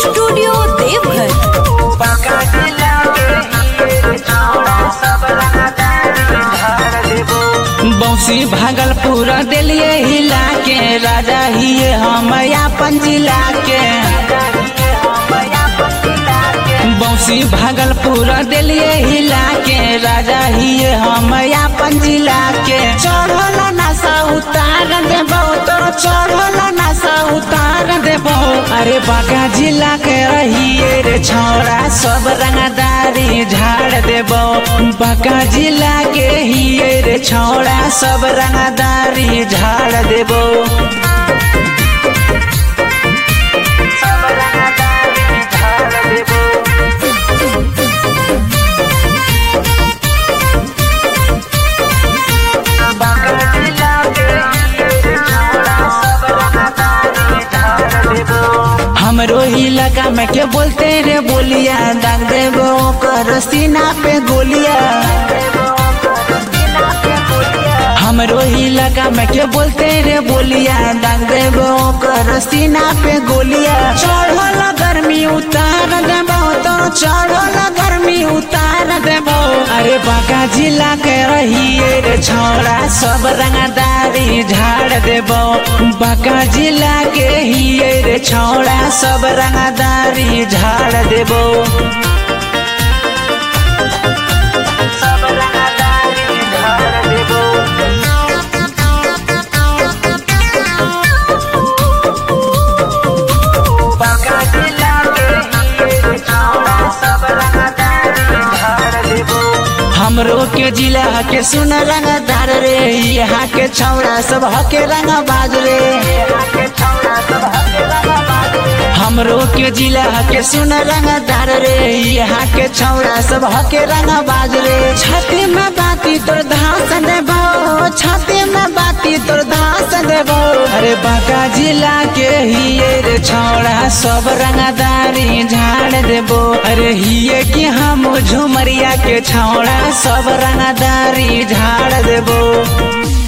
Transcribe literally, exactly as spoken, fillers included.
Studio Deoghar. बौसी भागलपुर दिलिए हिला के राजा हिए हम अपन जिला के। बौसी भागलपुर दिलिए हिला के राजा हिए हम अपन जिला के। चढ़ल नशा उतार देबो तोर चढ़ल नशा उतार देबो। अरे बांका जिला के रहिए रे छौड़ा सब रंगदारी झाड़ देबो। बांका जिला के हिए रे छौड़ा सब रंगदारी झाड़ देबो। हमरो इलाका में के बोलते रे बोलिया दाग देबो कर सीना पे गोलिया। हमरो इलाका में के बोलते रे बोलिया दाग देबो कर सीना पे गोलिया। चढ़ल गर्मी उतार देबो तो चढ़ल गर्मी उतार देबो। अरे बांका जिला के रहिए रे छौड़ा सब रंगदारी झाड़ देबो। बांका जिला के हिए रे छौड़ा सब रंगदारी झाड़ देबो। सब रंगदारी झाड़ देबो। बांका जिला के हिए रे छौड़ा सब रंगदारी झाड़ देबो। हमरो के जिला के सुन रंगदार रे यहाँ के छौड़ा सब हके रंग बाज रे। हमरो के जिला के सुन रंगदार रे यहाँ के छौड़ा सब हके रंग बाज रे। छाती में बाती तोर धास देबो छाती में बाती तोर धास देबो। अरे बांका जिला के हिए रे छौड़ा सब रंगदारी झाड़ देबो। अरे हिए कि हम झुमरिया के छौड़ा सब रंगदारी झाड़ देबो।